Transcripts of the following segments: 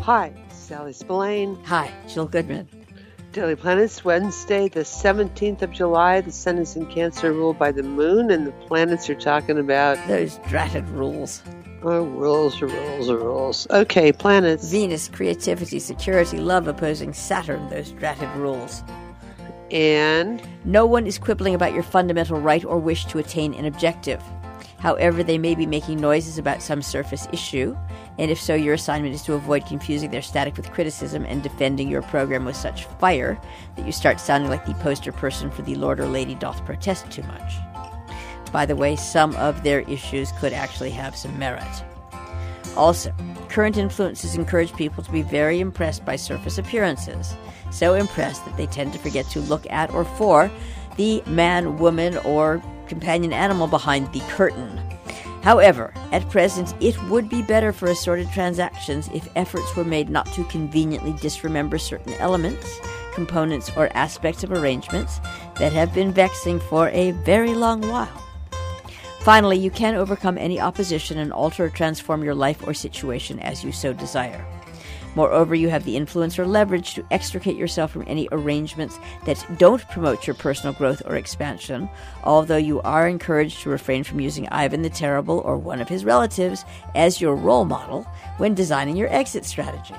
Hi, Sally Spillane. Hi, Jill Goodman. Daily Planets, Wednesday, the 17th of July. The sun is in Cancer, ruled by the moon, and the planets are talking about those dratted rules. Oh, rules. Okay, planets. Venus, creativity, security, love opposing Saturn, those dratted rules. And? No one is quibbling about your fundamental right or wish to attain an objective. However, they may be making noises about some surface issue, and if so, your assignment is to avoid confusing their static with criticism and defending your program with such fire that you start sounding like the poster person for the Lord or Lady doth protest too much. By the way, some of their issues could actually have some merit. Also, current influences encourage people to be very impressed by surface appearances, so impressed that they tend to forget to look at or for the man, woman, or companion animal behind the curtain. However, at present, it would be better for assorted transactions if efforts were made not to conveniently disremember certain elements, components, or aspects of arrangements that have been vexing for a very long while. Finally, you can overcome any opposition and alter or transform your life or situation as you so desire. Moreover, you have the influence or leverage to extricate yourself from any arrangements that don't promote your personal growth or expansion, although you are encouraged to refrain from using Ivan the Terrible or one of his relatives as your role model when designing your exit strategy.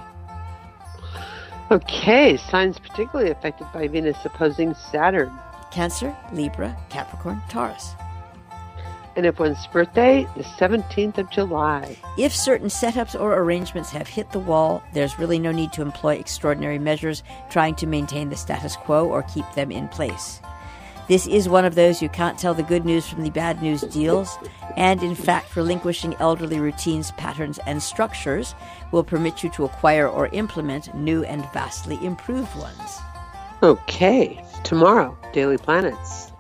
Okay, signs particularly affected by Venus opposing Saturn. Cancer, Libra, Capricorn, Taurus. And if one's birthday, the 17th of July. If certain setups or arrangements have hit the wall, there's really no need to employ extraordinary measures trying to maintain the status quo or keep them in place. This is one of those you can't tell the good news from the bad news deals, and in fact, relinquishing elderly routines, patterns, and structures will permit you to acquire or implement new and vastly improved ones. Okay, tomorrow, Daily Planets.